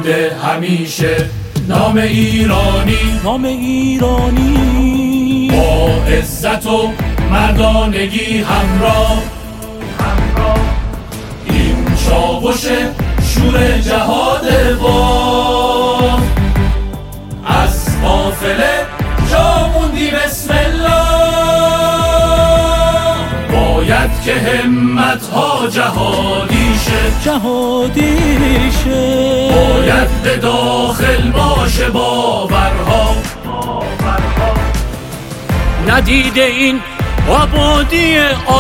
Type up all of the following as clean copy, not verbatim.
باده همیشه نام ایرانی، نام ایرانی با عزت و مردانگی همراه. این چاوش شور جهاد با از قافله جا موندی بسم الله. باید که همت‌ها جهادی شه، باید به داخل باشه باورها. ندیده این آبادی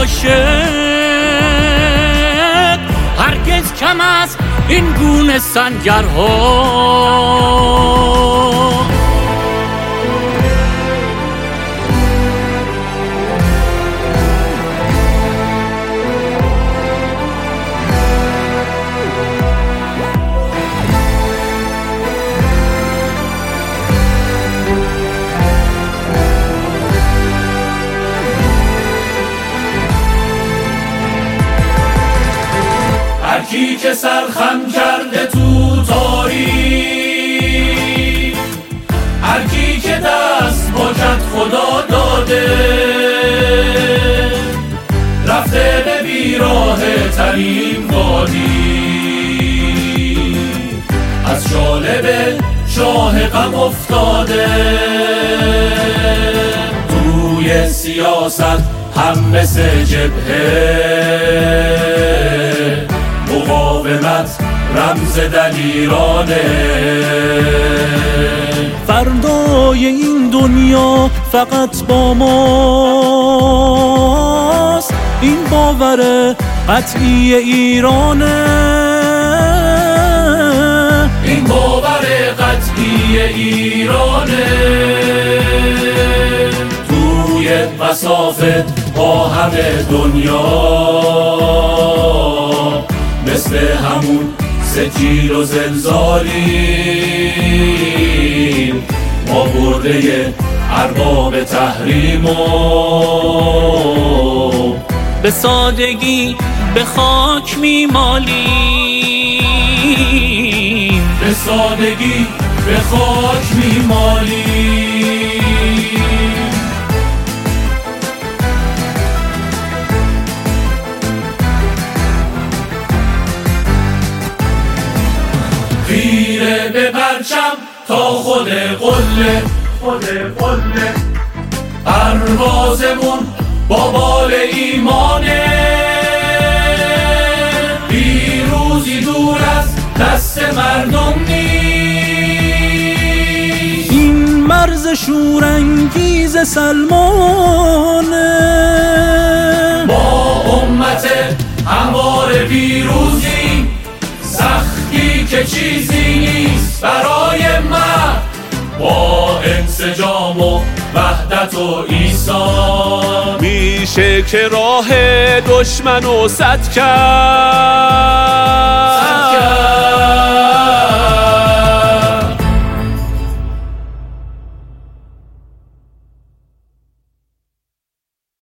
عاشق هرگز کم از این گونه سنگرها. هرکی که سرخم کرده تو تاریخ، هرکی که دست با کت خدا داده، رفته به بیراه ترین وادی، از شالب شاه غم افتاده. توی سیاست هم مثل جبهه مقاومت رمز دلیرانه. فردای این دنیا فقط با ماست، این باور قطعی ایرانه، این باور قطعی ایرانه. توی مسافت با همه دنیا مثل همون سکیل و زلزالیم، ما برده ارباب تحریم و به سادگی به خاک میمالیم، به سادگی به خاک میمالیم. خیره به پرچم تا خود قله، پروازمون با بال ایمانه. پیروزی دور از دست مردم نیست، این مرز شورانگیز سلمانه. با امت هموار پیروزی، سختی که چیزی نیست برای مرد. با انسجام و وحدت و ایثار میشه که راه دشمنو سد کرد.